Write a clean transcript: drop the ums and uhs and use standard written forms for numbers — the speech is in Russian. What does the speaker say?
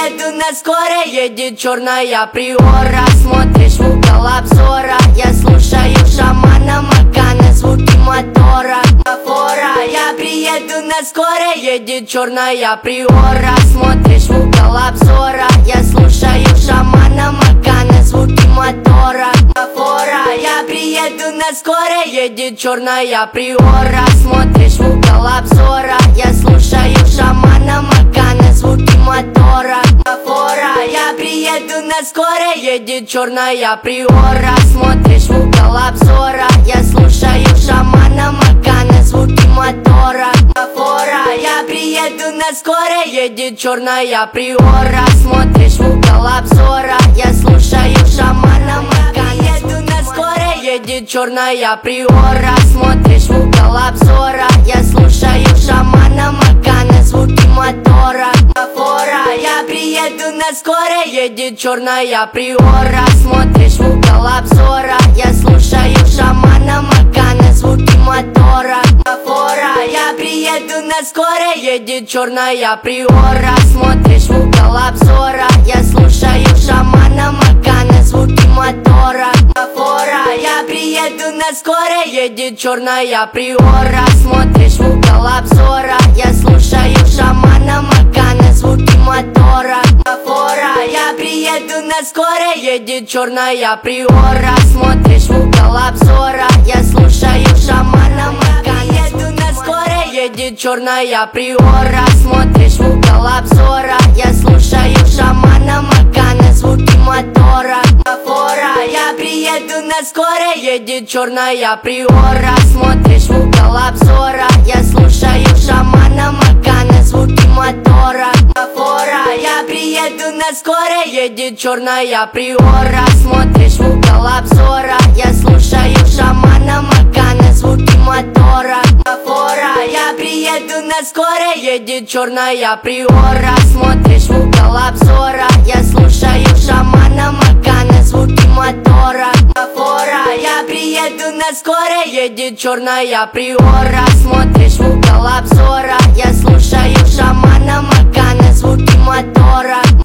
приеду на скорой, едет черная приора. Смотришь в угол обзора, я слушаю шамана Макана, звуки мотора. Я приеду на скорой, едет черная приора. Смотришь в угол обзора, я слушаю шамана Макана, звуки мотора. Я приеду на скорой, едет черная приора. Смотришь в угол обзора, я слушаю шамана Макана, звуки мотора. Я приеду на скорой, едет черная приора. Смотришь в угол обзора, я слушаю шамана Макана, звуки мотора. Я приеду на скорой, едет черная приора. Смотришь в угол обзора, я слушаю шамана Макана, еду на скорой, едет черная приора. Смотришь в угол обзора, я слушаю шамана Макана, звуки мотора. Я приеду на скорой, едет черная приора. Смотришь в угол обзора, я слушаю шамана Макана, звуки мотора. Я приеду на скорой, едет черная приора. Смотришь в угол обзора, я слушаю шамана Макана, звуки мотора. Я приеду на скорой, едет черная приора. Смотришь в угол обзора, я слушаю шамана Макана, звуки мотора. Я приеду на скорой, едет черная приора. Смотришь в угол обзора, я слушаю шамана Макана, еду на скорой, едет черная приора. Смотришь в угол обзора, я слушаю шамана Макана, звуки мотора. Я приеду на скорой, едет черная приора. Смотришь в угол обзора, я слушаю шамана Макана, звуки мотора. Я приеду на скорой, едет черная приора. Смотришь в угол обзора, я слушаю шамана Макана, звуки мотора. Я приеду на скорой, едет черная приора. Смотришь в угол обзора, я слушаю шамана Макана, звуки мотора. Я приеду на скорой, едет черная приора. Смотришь в угол обзора, я слушаю шамана Макана, звуки мотора.